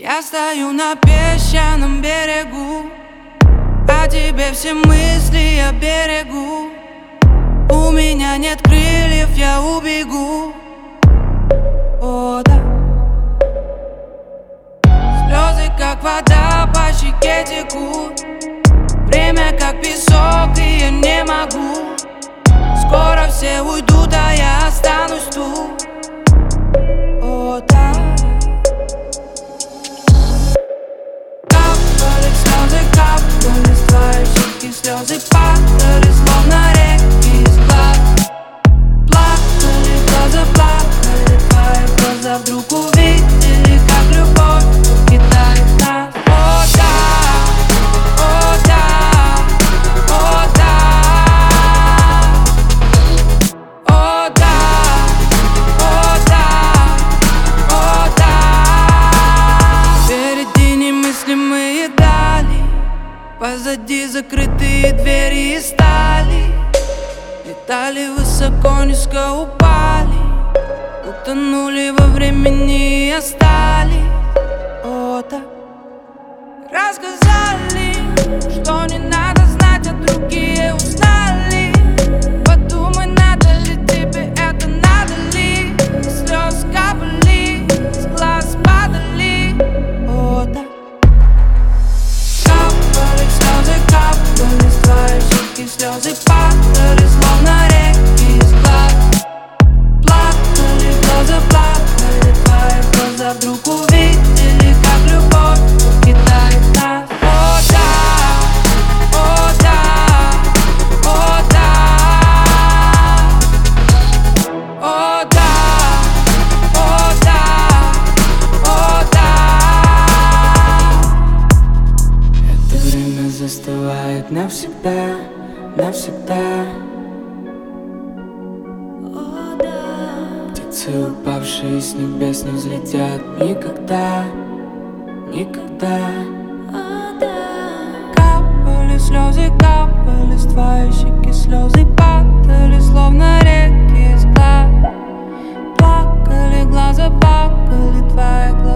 Я стою на песчаном берегу, о тебе все мысли я берегу. У меня нет крыльев, я убегу. О, да. Слезы, как вода, по щеке текут. Время, как песок, и я не могу. Скоро все уйдут, а я останусь тут. О, да. Капали слезы, капали с твоей щеки. Слезы падали, словно реки из глаз. Плакали глаза, плакали твои глаза. Вдруг увидели, как любовь покидает нас. О, да, о, да, о, да, о, да, о, да, о, да. Впереди немыслимые дали, позади закрытые двери из стали. Летали высоко, низко упали, утонули во времени и остались. О, да. Рассказали, что не надо знать, а другие узнали. Подумай, надо ли тебе это, надо ли. Слез капали, с глаз падали. О, да. Капали слезы, капали с твоей щеки. Слезы падали, словно реки из глаз. Плакали глаза, плакали твои глаза. Вдруг увидели, как любовь покидает нас. О, да, о, да, о, да, о, да, о, да, о, да. Это время застывает навсегда, навсегда. Птицы, упавшие с небес, не взлетят никогда, никогда. Капали слезы, капали с твоей щеки. Слезы падали, словно реки из глаз. Плакали глаза, плакали твои глаза.